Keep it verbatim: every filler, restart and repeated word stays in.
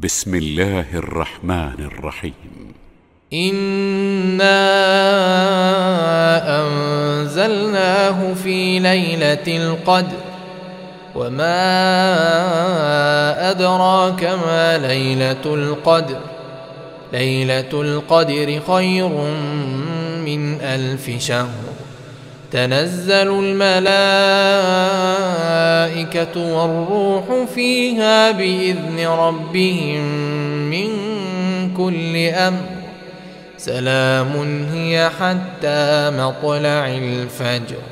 بسم الله الرحمن الرحيم. إنا أنزلناه في ليلة القدر وما أدراك ما ليلة القدر ليلة القدر خير من ألف شهر تنزل الملائكة والروح فيها بإذن ربهم من كل أمر سلام هي حتى مطلع الفجر.